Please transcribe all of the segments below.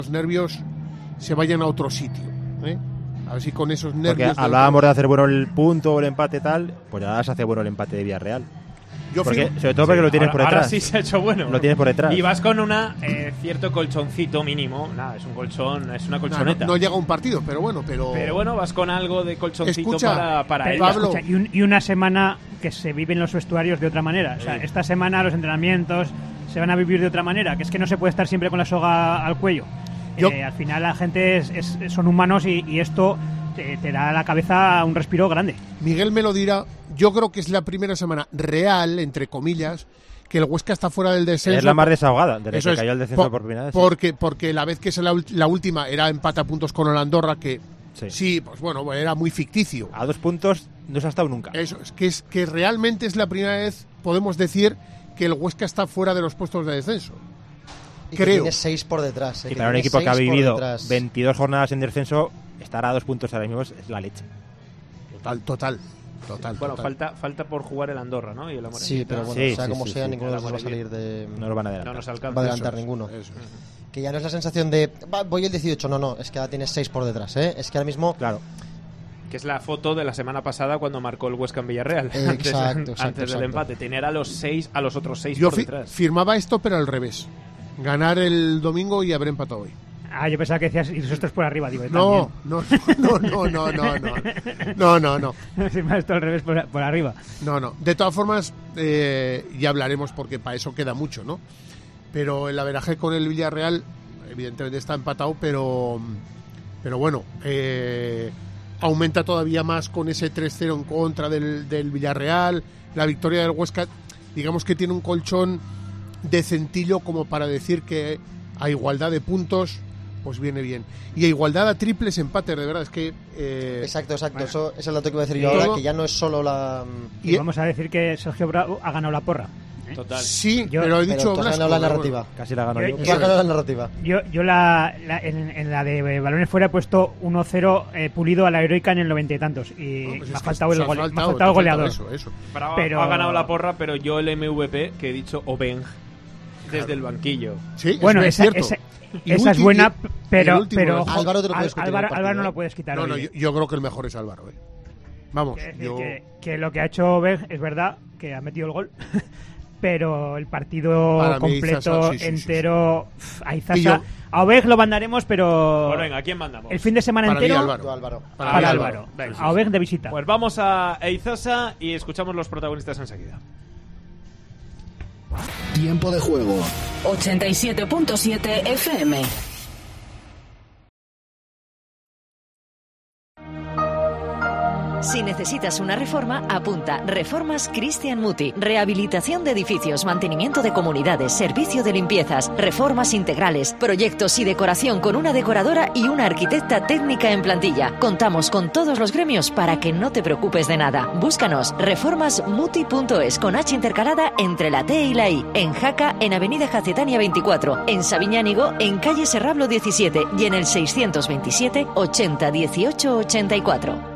los nervios se vayan a otro sitio, ¿eh? A ver si con esos nervios... Porque hablábamos de hacer bueno el punto o el empate tal, pues ya se hace bueno el empate de Villarreal. Sobre todo porque lo tienes por detrás. Ahora sí se ha hecho bueno. Lo tienes por detrás. Y vas con una cierto colchoncito mínimo. Nada, es un colchón, es una colchoneta. No llega a un partido, pero bueno, Pero bueno, vas con algo de colchoncito para él. Y una semana que se viven los vestuarios de otra manera. O sea, esta semana los entrenamientos se van a vivir de otra manera, que es que no se puede estar siempre con la soga al cuello. Al final la gente son humanos y esto te da a la cabeza un respiro grande. Miguel me lo dirá. Yo creo que es la primera semana real, entre comillas, que el Huesca está fuera del descenso. Es la más desahogada, desde que cayó el descenso por primera vez. Porque la vez que es la última era empate a puntos con el Andorra, que sí, pues bueno, era muy ficticio. A 2 puntos no se ha estado nunca. Eso, es que realmente es la primera vez, podemos decir, que el Huesca está fuera de los puestos de descenso. Y que tiene 6 por detrás. Y para un equipo que ha vivido 22 jornadas en descenso, estar a 2 puntos ahora mismo es la leche. Total. Bueno, falta por jugar el Andorra, ¿no? Y el Amor. Sí, pero bueno, sea como sea, ninguno de los dos va a salir de... No lo van a adelantar. No nos alcanza. Va a adelantar ninguno. Eso. Que ya no es la sensación de voy el 18, no, es que ahora tienes 6 por detrás, ¿eh? Es que ahora mismo... Claro. Que es la foto de la semana pasada cuando marcó el Huesca en Villarreal. Antes del empate. Tener a los otros 6 por detrás. Yo firmaba esto, pero al revés. Ganar el domingo y haber empatado hoy. Yo pensaba que decías ir estos por arriba. Digo, no. Firma esto al revés por arriba. No. De todas formas, ya hablaremos porque para eso queda mucho, ¿no? Pero el averaje con el Villarreal, evidentemente está empatado, pero bueno, aumenta todavía más con ese 3-0 en contra del Villarreal. La victoria del Huesca, digamos que tiene un colchón decentillo como para decir que a igualdad de puntos pues viene bien. Y a igualdad a triples empates, de verdad, es que... Exacto. Bueno, eso es el dato que voy a decir yo ahora, que ya no es solo la... Y vamos a decir que Sergio Bravo ha ganado la porra. Total. Sí, pero he dicho... Pero has ganado la narrativa. Casi la ganó yo. Tú has ganado la narrativa. Yo en la de balones fuera he puesto 1-0 pulido a la heroica en el 90 y tantos. Y me ha faltado el goleador. Eso. Pero ha ganado la porra, pero yo el MVP, que he dicho Obeng desde el banquillo. Sí, bueno, es cierto. Esa es buena, pero Álvaro te lo puedes quitar. Álvaro no lo puedes quitar. No, yo creo que el mejor es Álvaro. Vamos, que lo que ha hecho Obeng es verdad, que ha metido el gol. Pero el partido completo, entero, a Izaza, a Obeng lo mandaremos, pero... Pues venga, ¿a quién mandamos? El fin de semana entero... Para Álvaro. A Obeng de visita. Pues vamos a Izaza y escuchamos los protagonistas enseguida. Tiempo de juego. 87.7 FM. Si necesitas una reforma, apunta Reformas Cristian Muti. Rehabilitación de edificios, mantenimiento de comunidades, servicio de limpiezas, reformas integrales, proyectos y decoración con una decoradora y una arquitecta técnica en plantilla. Contamos con todos los gremios para que no te preocupes de nada. Búscanos reformasmuti.es con H intercalada entre la T y la I. En Jaca, en Avenida Jacetania 24. En Sabiñánigo, en calle Serrablo 17 y en el 627 80 18 84.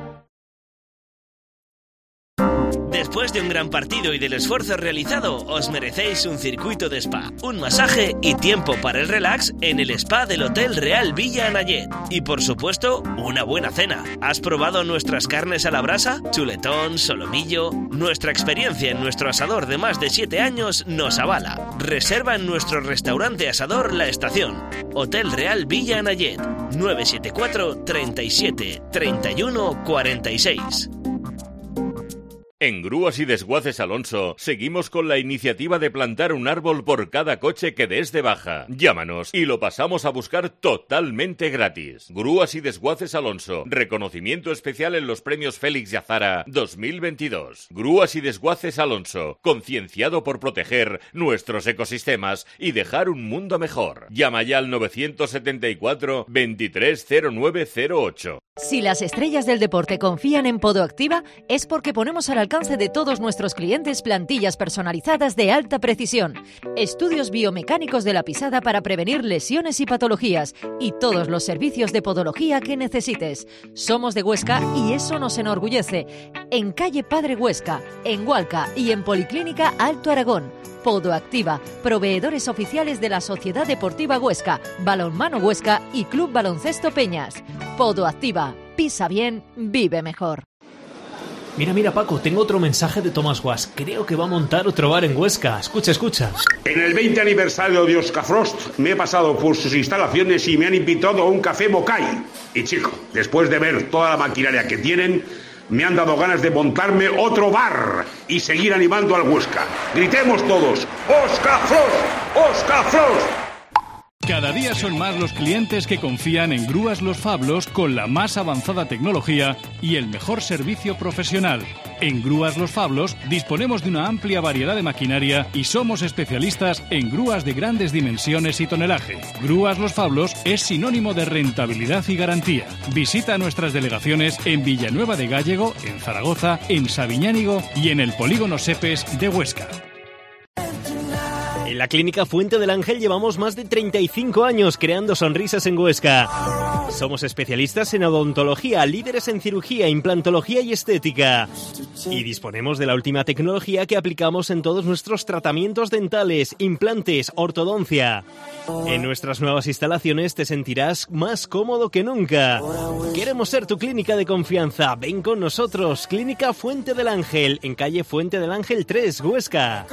Después de un gran partido y del esfuerzo realizado, os merecéis un circuito de spa, un masaje y tiempo para el relax en el spa del Hotel Real Villa Anayet. Y por supuesto, una buena cena. ¿Has probado nuestras carnes a la brasa? Chuletón, solomillo... Nuestra experiencia en nuestro asador de más de 7 años nos avala. Reserva en nuestro restaurante asador La Estación. Hotel Real Villa Anayet. 974 37 31 46. En Grúas y Desguaces Alonso seguimos con la iniciativa de plantar un árbol por cada coche que des de baja. Llámanos y lo pasamos a buscar totalmente gratis. Grúas y Desguaces Alonso, reconocimiento especial en los premios Félix y Azara 2022. Grúas y Desguaces Alonso, concienciado por proteger nuestros ecosistemas y dejar un mundo mejor. Llama ya al 974 230908. Si las estrellas del deporte confían en Podoactiva, es porque ponemos al alcance de todos nuestros clientes plantillas personalizadas de alta precisión, estudios biomecánicos de la pisada para prevenir lesiones y patologías, y todos los servicios de podología que necesites. Somos de Huesca y eso nos enorgullece. En calle Padre Huesca, en Hualca y en Policlínica Alto Aragón. Podoactiva, proveedores oficiales de la Sociedad Deportiva Huesca, Balonmano Huesca y Club Baloncesto Peñas. Podoactiva, pisa bien, vive mejor. Mira, Paco, tengo otro mensaje de Tomás Guas. Creo que va a montar otro bar en Huesca. Escucha. En el 20 aniversario de Oscar Frost me he pasado por sus instalaciones y me han invitado a un café Mokai. Y chico, después de ver toda la maquinaria que tienen, me han dado ganas de montarme otro bar y seguir animando al Huesca. Gritemos todos: ¡Oscar Frost! ¡Oscar Frost! Cada día son más los clientes que confían en Grúas Los Fablos con la más avanzada tecnología y el mejor servicio profesional. En Grúas Los Fablos disponemos de una amplia variedad de maquinaria y somos especialistas en grúas de grandes dimensiones y tonelaje. Grúas Los Fablos es sinónimo de rentabilidad y garantía. Visita nuestras delegaciones en Villanueva de Gállego, en Zaragoza, en Sabiñánigo y en el Polígono Sepes de Huesca. En la Clínica Fuente del Ángel llevamos más de 35 años creando sonrisas en Huesca. Somos especialistas en odontología, líderes en cirugía, implantología y estética. Y disponemos de la última tecnología que aplicamos en todos nuestros tratamientos dentales, implantes, ortodoncia. En nuestras nuevas instalaciones te sentirás más cómodo que nunca. Queremos ser tu clínica de confianza. Ven con nosotros. Clínica Fuente del Ángel, en calle Fuente del Ángel 3, Huesca.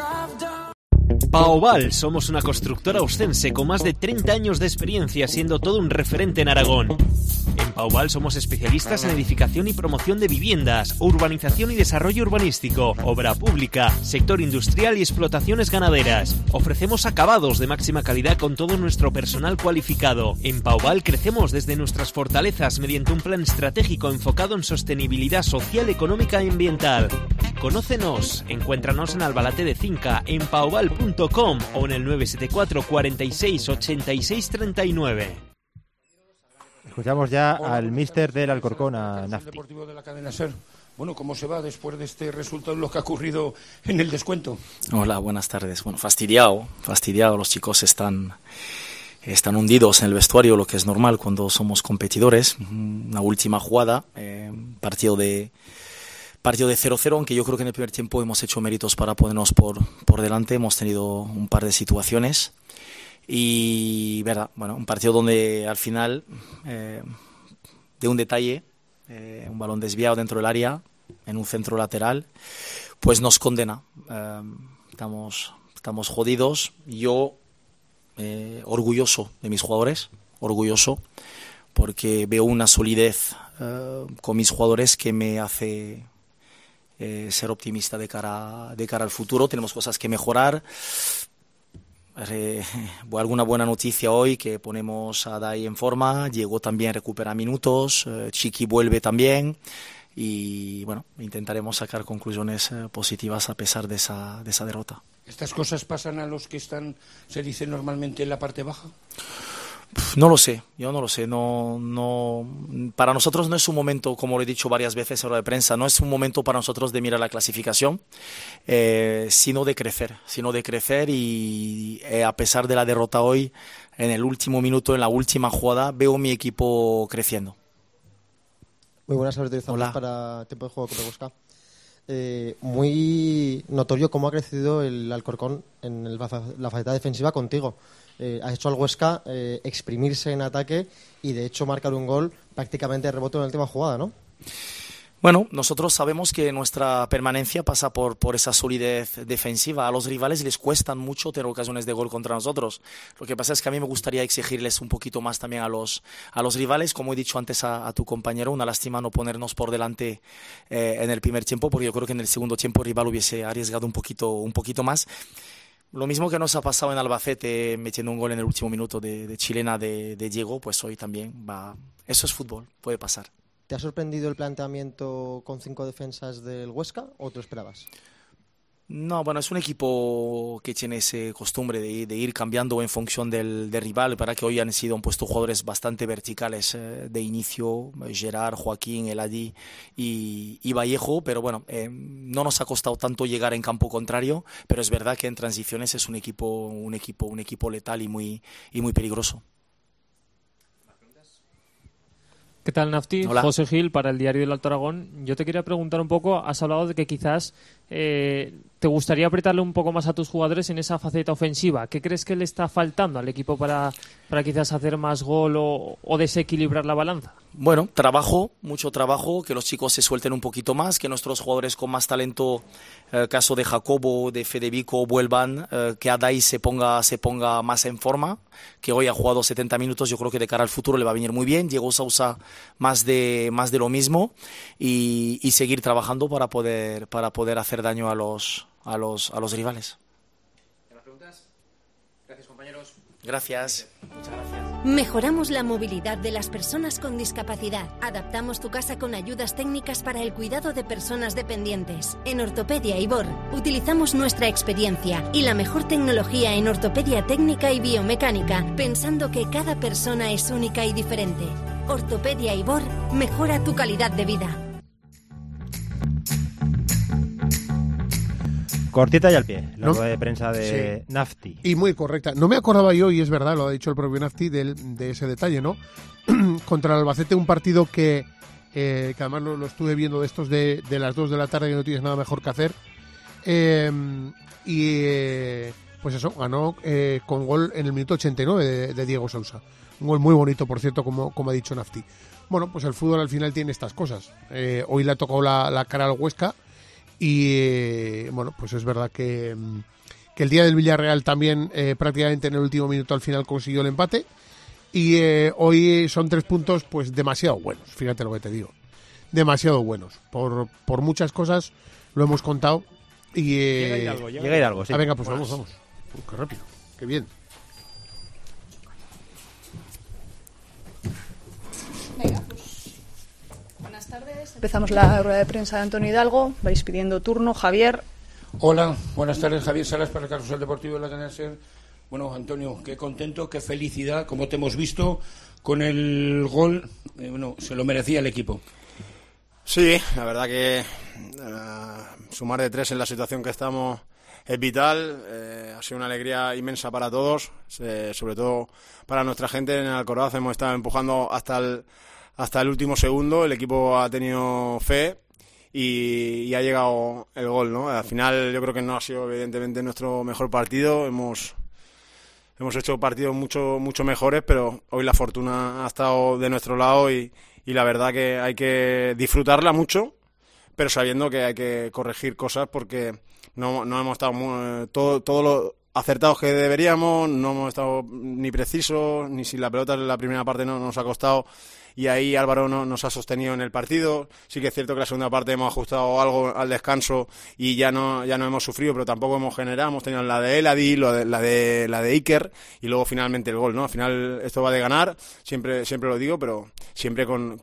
Paoval, somos una constructora oscense con más de 30 años de experiencia, siendo todo un referente en Aragón. En Paoval somos especialistas en edificación y promoción de viviendas, urbanización y desarrollo urbanístico, obra pública, sector industrial y explotaciones ganaderas. Ofrecemos acabados de máxima calidad con todo nuestro personal cualificado. En Paoval crecemos desde nuestras fortalezas mediante un plan estratégico enfocado en sostenibilidad social, económica y ambiental. Conócenos, encuéntranos en Albalate de Cinca, en paoval.com o en el 974 46 86 39. Escuchamos ya al míster del Alcorcón, a Nafti. Deportivo de la cadena SER. Bueno, ¿cómo se va después de este resultado, lo que ha ocurrido en el descuento? Hola, buenas tardes. Bueno, fastidiado. Los chicos están hundidos en el vestuario, lo que es normal cuando somos competidores. Una última jugada, partido de 0-0, aunque yo creo que en el primer tiempo hemos hecho méritos para ponernos por delante. Hemos tenido un par de situaciones y, verdad, bueno, un partido donde al final, de un detalle, un balón desviado dentro del área, en un centro lateral, pues nos condena. Estamos jodidos. Yo, orgulloso de mis jugadores, porque veo una solidez con mis jugadores que me hace ser optimista de cara al futuro. Tenemos cosas que mejorar. Alguna buena noticia hoy, que ponemos a Dai en forma, Diego también recupera minutos, Chiqui vuelve también y bueno, intentaremos sacar conclusiones positivas a pesar de esa derrota. ¿Estas cosas pasan a los que están, se dice normalmente, en la parte baja? No lo sé, yo no lo sé. No, para nosotros no es un momento, como lo he dicho varias veces en hora de prensa, no es un momento para nosotros de mirar la clasificación, sino de crecer y a pesar de la derrota hoy, en el último minuto, en la última jugada, veo mi equipo creciendo. Muy buenas tardes, para Tiempo de Juego con Huesca. Muy notorio cómo ha crecido el Alcorcón en la faceta defensiva contigo. Ha hecho al Huesca exprimirse en ataque y de hecho marcar un gol prácticamente de rebote en la última jugada, ¿no? Bueno, nosotros sabemos que nuestra permanencia pasa por esa solidez defensiva. A los rivales les cuesta mucho tener ocasiones de gol contra nosotros. Lo que pasa es que a mí me gustaría exigirles un poquito más también a los rivales. Como he dicho antes a tu compañero, una lástima no ponernos por delante en el primer tiempo, porque yo creo que en el segundo tiempo el rival hubiese arriesgado un poquito más. Lo mismo que nos ha pasado en Albacete, metiendo un gol en el último minuto de chilena de Diego, pues hoy también va. Eso es fútbol, puede pasar. ¿Te ha sorprendido el planteamiento con 5 defensas del Huesca o te lo esperabas? No, bueno, es un equipo que tiene esa costumbre de ir cambiando en función del rival. Para que hoy han puesto jugadores bastante verticales de inicio, Gerard, Joaquín, Eladi y Vallejo, pero bueno, no nos ha costado tanto llegar en campo contrario, pero es verdad que en transiciones es un equipo letal y muy peligroso. ¿Qué tal, Nafti? Hola. José Gil, para el Diario del Alto Aragón. Yo te quería preguntar un poco, has hablado de que quizás te gustaría apretarle un poco más a tus jugadores en esa faceta ofensiva. ¿Qué crees que le está faltando al equipo para quizás hacer más gol o desequilibrar la balanza? Bueno, mucho trabajo, que los chicos se suelten un poquito más, que nuestros jugadores con más talento, caso de Jacobo, de Federico, vuelvan, que Adai se ponga más en forma, que hoy ha jugado 70 minutos, yo creo que de cara al futuro le va a venir muy bien. Diego Sousa más de lo mismo y seguir trabajando para poder hacer daño a los rivales. ¿Preguntas? Gracias, compañeros. Gracias. Muchas gracias. Mejoramos la movilidad de las personas con discapacidad. Adaptamos tu casa con ayudas técnicas para el cuidado de personas dependientes. En Ortopedia Ibor utilizamos nuestra experiencia y la mejor tecnología en ortopedia técnica y biomecánica, pensando que cada persona es única y diferente. Ortopedia Ibor mejora tu calidad de vida. Cortita y al pie, la rueda de prensa de Nafti. Y muy correcta. No me acordaba yo, y es verdad, lo ha dicho el propio Nafti, de ese detalle, ¿no? Contra el Albacete, un partido que además lo estuve viendo de estos de las 2 de la tarde, que no tienes nada mejor que hacer. Pues eso, ganó con gol en el minuto 89 de Diego Sousa. Un gol muy bonito, por cierto, como ha dicho Nafti. Bueno, pues el fútbol al final tiene estas cosas. Hoy le ha tocado la cara al Huesca. Y bueno, pues es verdad que el día del Villarreal también prácticamente en el último minuto al final consiguió el empate. Y hoy son 3 puntos pues demasiado buenos, fíjate lo que te digo. Demasiado buenos. Por muchas cosas lo hemos contado. Y, llega Hidalgo, sí. Venga, pues vamos. Qué rápido, qué bien. Venga, pues buenas tardes. Empezamos la rueda de prensa de Antonio Hidalgo. Vais pidiendo turno. Javier. Hola, buenas tardes. Javier Salas para el Carrusel Deportivo de la cadena SER. Bueno, Antonio, qué contento, qué felicidad, como te hemos visto con el gol. Bueno, se lo merecía el equipo. Sí, la verdad que sumar de 3 en la situación que estamos es vital. Ha sido una alegría inmensa para todos, sobre todo para nuestra gente en el Alcoraz. Hemos estado empujando hasta el último segundo. El equipo ha tenido fe y ha llegado el gol, ¿no? Al final yo creo que no ha sido evidentemente nuestro mejor partido. Hemos hecho partidos mucho mejores, pero hoy la fortuna ha estado de nuestro lado y la verdad que hay que disfrutarla mucho, pero sabiendo que hay que corregir cosas porque no hemos estado todos los acertados que deberíamos, no hemos estado ni precisos, ni si la pelota en la primera parte no nos ha costado, y ahí Álvaro no nos ha sostenido en el partido. Sí que es cierto que la segunda parte hemos ajustado algo al descanso y ya no hemos sufrido, pero tampoco hemos generado. Hemos tenido la de Eladi, la de Iker y luego finalmente el gol, ¿no? Al final esto va de ganar, siempre lo digo, pero siempre con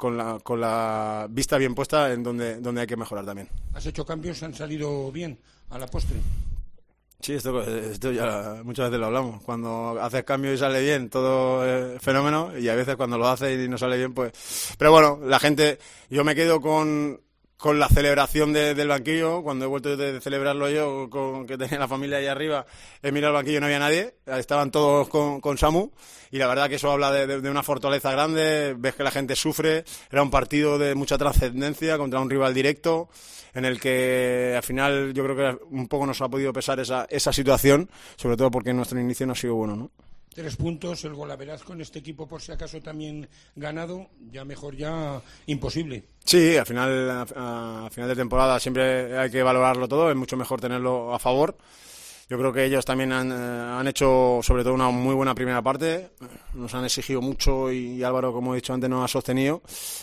la vista bien puesta en donde hay que mejorar también. ¿Has hecho cambios? ¿Han salido bien a la postre? Sí, esto ya muchas veces lo hablamos. Cuando haces cambio y sale bien, todo es fenómeno, y a veces cuando lo haces y no sale bien, pues... Pero bueno, la gente... Yo me quedo con la celebración del banquillo. Cuando he vuelto de celebrarlo yo, que tenía la familia ahí arriba, he mirado el banquillo y no había nadie. Estaban todos con Samu, y la verdad que eso habla de una fortaleza grande. Ves que la gente sufre. Era un partido de mucha trascendencia contra un rival directo, en el que al final yo creo que un poco nos ha podido pesar esa situación, sobre todo porque nuestro inicio no ha sido bueno, ¿no? 3 puntos, el golaveraz con este equipo por si acaso también ganado, ya mejor ya imposible. Sí, al final de temporada siempre hay que valorarlo todo, es mucho mejor tenerlo a favor. Yo creo que ellos también han hecho sobre todo una muy buena primera parte, nos han exigido mucho y Álvaro, como he dicho antes, nos ha sostenido.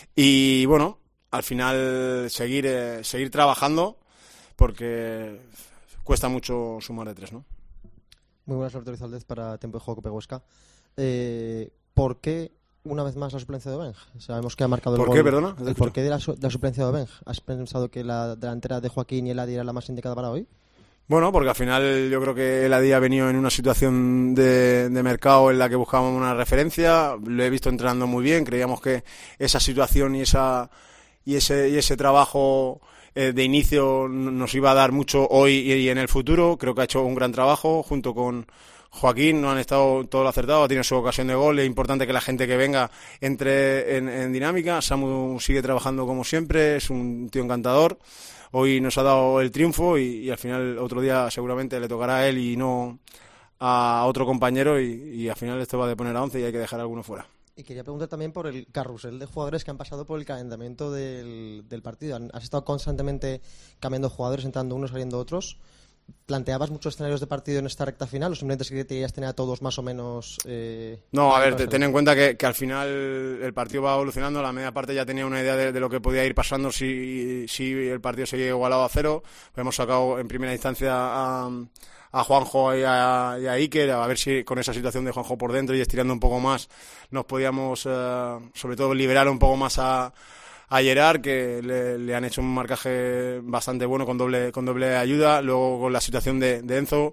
Y bueno, al final seguir trabajando, porque cuesta mucho sumar de 3, ¿no? Muy buenas, Roberto Valdez para Tiempo de Juego Cope Huesca. ¿Por qué una vez más la suplencia de Obeng? Sabemos que ha marcado el gol. ¿Por qué, perdona? ¿El porqué de la suplencia de Obeng? ¿Has pensado que la delantera de Joaquín y Eladi era la más indicada para hoy? Bueno, porque al final yo creo que Eladi ha venido en una situación de mercado en la que buscábamos una referencia. Lo he visto entrenando muy bien. Creíamos que esa situación y ese trabajo de inicio nos iba a dar mucho hoy y en el futuro. Creo que ha hecho un gran trabajo junto con Joaquín, no han estado todo lo acertado, ha tenido su ocasión de gol, es importante que la gente que venga entre en dinámica. Samu sigue trabajando como siempre, es un tío encantador, hoy nos ha dado el triunfo y al final otro día seguramente le tocará a él y no a otro compañero y al final esto va de poner a 11 y hay que dejar a alguno fuera. Y quería preguntar también por el carrusel de jugadores que han pasado por el calentamiento del partido. Has estado constantemente cambiando jugadores, entrando unos, saliendo otros. ¿Planteabas muchos escenarios de partido en esta recta final o simplemente es que querías tener a todos más o menos...? No, a ver, ten en cuenta que al final el partido va evolucionando. La media parte ya tenía una idea de lo que podía ir pasando si el partido seguía igualado a 0. Hemos sacado en primera instancia a Juanjo y a Iker, a ver si con esa situación de Juanjo por dentro y estirando un poco más nos podíamos, sobre todo, liberar un poco más a Gerard, que le han hecho un marcaje bastante bueno con doble ayuda. Luego con la situación de Enzo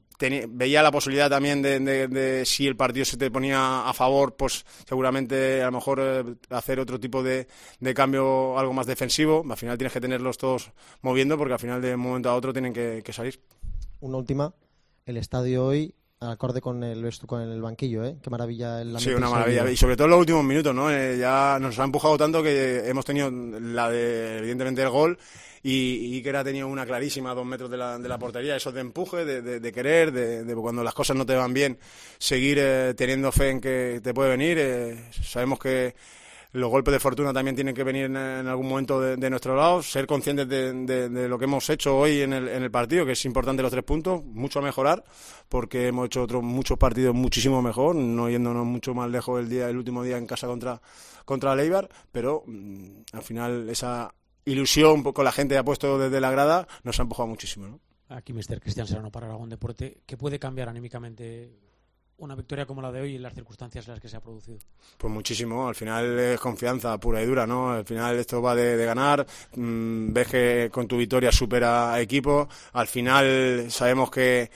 veía la posibilidad también de si el partido se te ponía a favor, pues seguramente a lo mejor hacer otro tipo de cambio algo más defensivo. Al final tienes que tenerlos todos moviendo porque al final de un momento a otro tienen que salir. Una última, el estadio hoy acorde con el banquillo, ¿eh? Qué maravilla el ambiente. Sí, una maravilla. Y sobre todo en los últimos minutos, ¿no? Ya nos ha empujado tanto que hemos tenido evidentemente el gol y Iker ha tenido una clarísima a 2 metros de la portería. Eso de empuje, de querer, de cuando las cosas no te van bien, seguir teniendo fe en que te puede venir. Sabemos que los golpes de fortuna también tienen que venir en algún momento de nuestro lado, ser conscientes de lo que hemos hecho hoy en el partido, que es importante los 3 puntos, mucho a mejorar, porque hemos hecho muchos partidos muchísimo mejor, no yéndonos mucho más lejos el último día en casa contra el Eibar, pero al final esa ilusión con la gente que ha puesto desde la grada nos ha empujado muchísimo, ¿no? Aquí Mr. Cristian Serrano para Aragón Deporte. ¿Qué puede cambiar anímicamente una victoria como la de hoy en las circunstancias en las que se ha producido? Pues muchísimo, al final es confianza pura y dura, ¿no? Al final esto va de ganar, ves que con tu victoria supera a equipo, al final sabemos que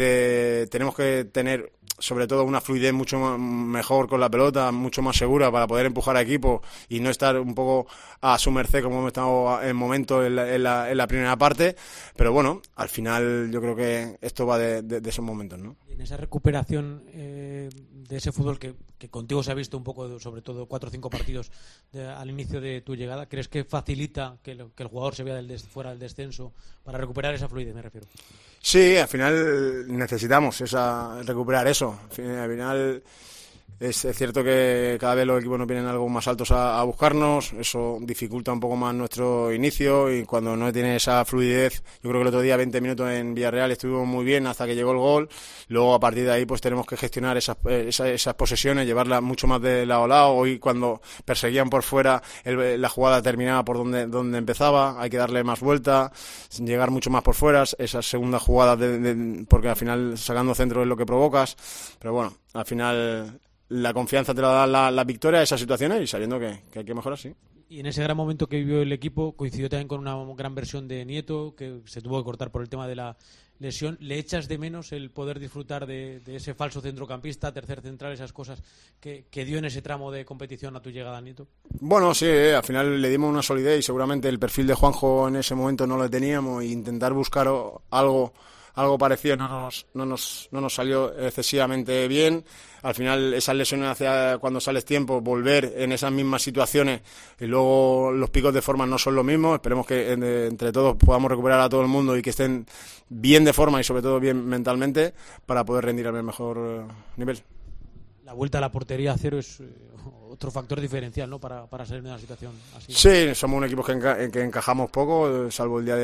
tenemos que tener sobre todo una fluidez mucho mejor con la pelota, mucho más segura para poder empujar a equipo y no estar un poco a su merced como hemos estado en momentos en la primera parte, pero bueno, al final yo creo que esto va de esos momentos, ¿no? En esa recuperación de ese fútbol que contigo se ha visto un poco, sobre todo 4 o 5 partidos al inicio de tu llegada, ¿crees que facilita que el jugador se vea fuera del descenso para recuperar esa fluidez, me refiero? Sí, al final necesitamos recuperar eso. Al final es cierto que cada vez los equipos nos vienen algo más altos a buscarnos, eso dificulta un poco más nuestro inicio y cuando no tiene esa fluidez, yo creo que el otro día 20 minutos en Villarreal estuvimos muy bien hasta que llegó el gol, luego a partir de ahí pues tenemos que gestionar esas posesiones, llevarlas mucho más de lado a lado. Hoy cuando perseguían por fuera la jugada terminaba por donde empezaba, hay que darle más vuelta, llegar mucho más por fuera, esas segundas jugadas porque al final sacando centro es lo que provocas, pero bueno, al final la confianza te la da la victoria de esas situaciones y sabiendo que hay que mejorar, sí. Y en ese gran momento que vivió el equipo coincidió también con una gran versión de Nieto, que se tuvo que cortar por el tema de la lesión. ¿Le echas de menos el poder disfrutar de ese falso centrocampista, tercer central, esas cosas que dio en ese tramo de competición a tu llegada, Nieto? Bueno, sí, al final le dimos una solidez y seguramente el perfil de Juanjo en ese momento no lo teníamos e intentar buscar algo parecido no nos salió excesivamente bien. Al final esas lesiones hacia cuando sales tiempo, volver en esas mismas situaciones y luego los picos de forma no son lo mismo. Esperemos que entre todos podamos recuperar a todo el mundo y que estén bien de forma y sobre todo bien mentalmente para poder rendir al mejor nivel. La vuelta a la portería a 0 es otro factor diferencial, ¿no? Para salir de una situación así. Sí, somos un equipo que encajamos poco, salvo el día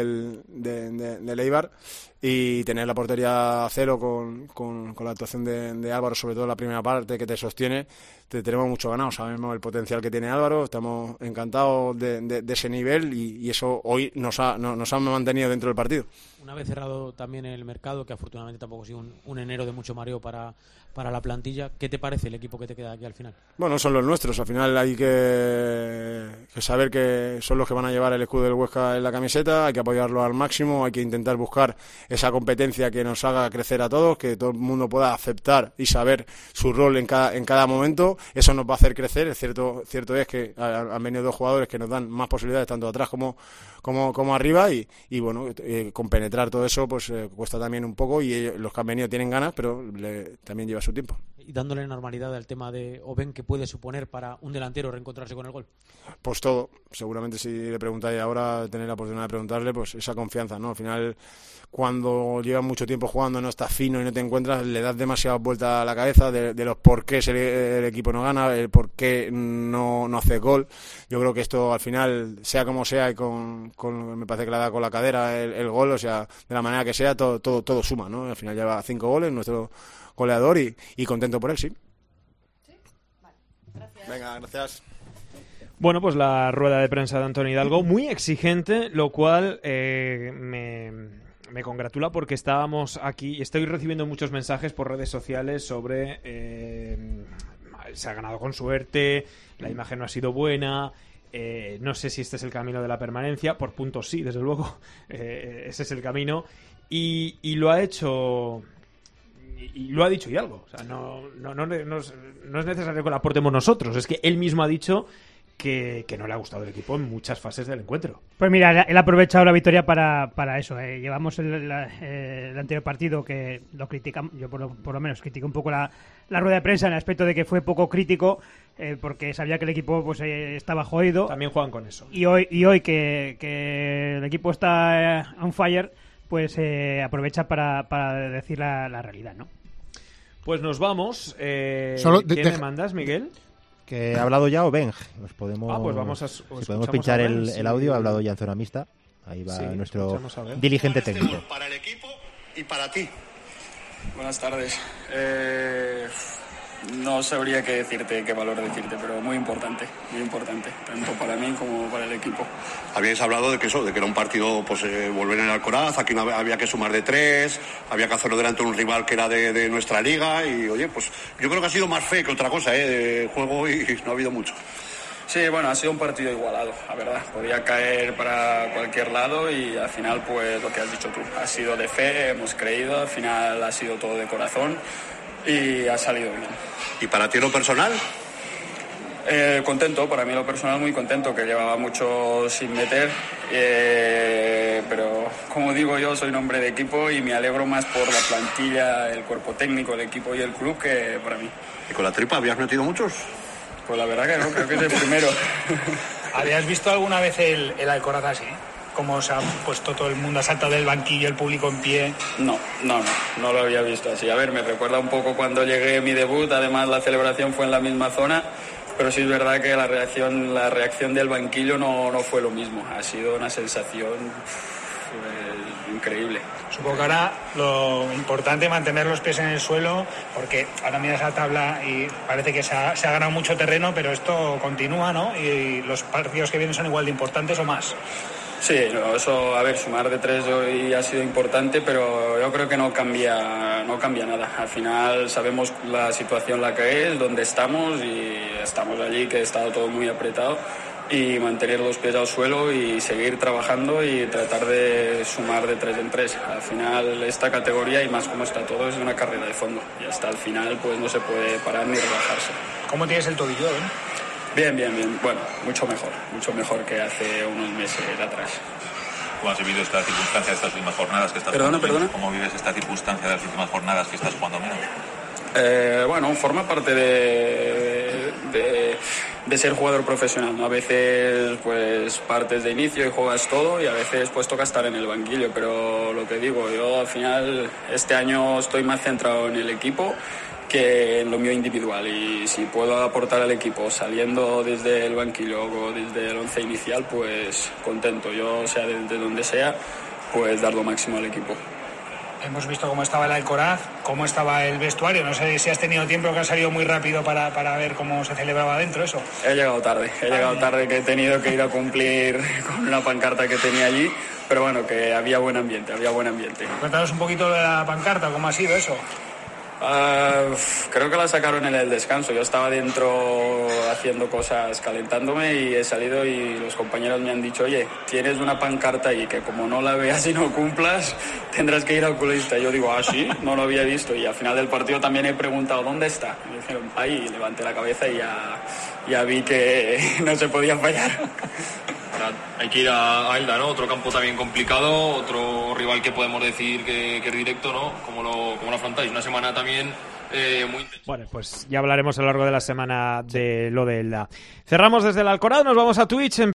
del Eibar, y tener la portería a 0 con la actuación de Álvaro, sobre todo en la primera parte que te sostiene, tenemos mucho ganado. Sabemos el potencial que tiene Álvaro, estamos encantados de ese nivel y eso hoy nos ha mantenido dentro del partido. Una vez cerrado también el mercado, que afortunadamente tampoco ha sido un enero de mucho mareo para la plantilla, ¿qué te parece parece el equipo que te queda aquí al final? Bueno, son los nuestros. Al final hay que saber que son los que van a llevar el escudo del Huesca en la camiseta. Hay que apoyarlo al máximo. Hay que intentar buscar esa competencia que nos haga crecer a todos, que todo el mundo pueda aceptar y saber su rol en cada momento. Eso nos va a hacer crecer. Es cierto es que han venido 2 jugadores que nos dan más posibilidades tanto atrás como arriba y bueno, compenetrar todo eso pues cuesta también un poco, y ellos, los que han venido tienen ganas, pero también lleva su tiempo. Y dándole normalidad al tema de Oben, ¿qué puede suponer para un delantero reencontrarse con el gol? Pues todo. Seguramente si le preguntáis ahora, tener la oportunidad de preguntarle, pues esa confianza, ¿no? Al final, cuando llevas mucho tiempo jugando, no estás fino y no te encuentras, le das demasiadas vueltas a la cabeza de los por qué el equipo no gana, el por qué no hace gol. Yo creo que esto al final, sea como sea, y me parece que le da con la cadera el gol, o sea, de la manera que sea, todo suma, ¿no? Al final lleva 5 goles, nuestro goleador, y contento por él, sí. Vale, gracias. Venga, gracias. Bueno, pues la rueda de prensa de Antonio Hidalgo, muy exigente, lo cual me congratula, porque estábamos aquí, estoy recibiendo muchos mensajes por redes sociales sobre se ha ganado con suerte, la imagen no ha sido buena, no sé si este es el camino de la permanencia, por puntos sí, desde luego, ese es el camino, y lo ha hecho... Y lo ha dicho Hidalgo, o sea, no es necesario que lo aportemos nosotros, es que él mismo ha dicho que no le ha gustado el equipo en muchas fases del encuentro. Pues mira, él ha aprovechado la victoria para eso. Llevamos el anterior partido que lo criticamos, yo por lo menos critiqué un poco la rueda de prensa en el aspecto de que fue poco crítico, porque sabía que el equipo pues estaba jodido. También juegan con eso. Y hoy que el equipo está on fire, pues aprovecha para decir la realidad, ¿no? Pues nos vamos. ¿Qué me mandas, Miguel? Que ha hablado ya Obeng. Pues vamos a... Si podemos pinchar el audio, ha hablado ya en zona mixta. Ahí va nuestro dirigente técnico. Para el equipo y para ti. Buenas tardes. No sabría qué decirte, qué valor decirte, pero muy importante, tanto para mí como para el equipo. Habíais hablado de que era un partido, pues volver en el Alcoraz, aquí no había que sumar de 3, había que hacerlo delante de un rival que era de nuestra liga, y oye, pues yo creo que ha sido más fe que otra cosa, de juego, y no ha habido mucho. Sí, bueno, ha sido un partido igualado, la verdad. Podía caer para cualquier lado y al final, pues lo que has dicho tú, ha sido de fe, hemos creído, al final ha sido todo de corazón y ha salido bien. ¿Y para ti lo personal? Contento, para mí lo personal muy contento, que llevaba mucho sin meter, pero como digo yo, soy un hombre de equipo y me alegro más por la plantilla, el cuerpo técnico, el equipo y el club que para mí. ¿Y con la tripa habías metido muchos? Pues la verdad que no, creo que es el primero. ¿Habías visto alguna vez el Alcoraz así? ¿Cómo se ha puesto todo el mundo, ha saltado del banquillo, el público en pie? No lo había visto así. A ver, me recuerda un poco cuando llegué a mi debut, además la celebración fue en la misma zona, pero sí es verdad que la reacción del banquillo no fue lo mismo. Ha sido una sensación increíble. Supongo que ahora lo importante es mantener los pies en el suelo, porque ahora miras la tabla y parece que se ha ganado mucho terreno, pero esto continúa, ¿no? Y los partidos que vienen son igual de importantes o más. Sí, eso, a ver, sumar de 3 hoy ha sido importante, pero yo creo que no cambia nada. Al final sabemos la situación la que es, dónde estamos, y estamos allí, que ha estado todo muy apretado, y mantener los pies al suelo y seguir trabajando y tratar de sumar de 3 en 3. Al final esta categoría, y más como está todo, es una carrera de fondo, y hasta el final pues no se puede parar ni relajarse. ¿Cómo tienes el tobillo, Bien. Bueno, mucho mejor que hace unos meses atrás. ¿Cómo has vivido esta circunstancia de estas últimas jornadas que estás jugando? Perdona. ¿Cómo vives esta circunstancia de las últimas jornadas que estás jugando menos? Bueno, forma parte de ser jugador profesional, ¿no? A veces pues partes de inicio y juegas todo, y a veces pues toca estar en el banquillo, pero lo que digo, yo al final este año estoy más centrado en el equipo que en lo mío individual, y si puedo aportar al equipo saliendo desde el banquillo o desde el once inicial, pues contento. Yo, sea desde donde sea, pues dar lo máximo al equipo. Hemos visto cómo estaba el Alcoraz, cómo estaba el vestuario. No sé si has tenido tiempo, que has salido muy rápido para ver cómo se celebraba dentro eso. He llegado tarde, que he tenido que ir a cumplir con una pancarta que tenía allí, pero bueno, que había buen ambiente. Cuéntanos un poquito de la pancarta, ¿cómo ha sido eso? Creo que la sacaron en el descanso. Yo estaba dentro haciendo cosas, calentándome, y he salido y los compañeros me han dicho: oye, tienes una pancarta ahí que como no la veas y no cumplas, tendrás que ir al oculista. Y yo digo: sí, no lo había visto. Y al final del partido también he preguntado: ¿dónde está? Y me dijeron: ahí. Y levanté la cabeza y ya vi que no se podía fallar. Ahora hay que ir a Elda, ¿no? Otro campo también complicado, otro rival que podemos decir que es directo, ¿no? ¿Cómo lo afrontáis? Una semana también muy intensa. Bueno, pues ya hablaremos a lo largo de la semana de lo de Elda. Cerramos desde el Alcoraz, nos vamos a Twitch.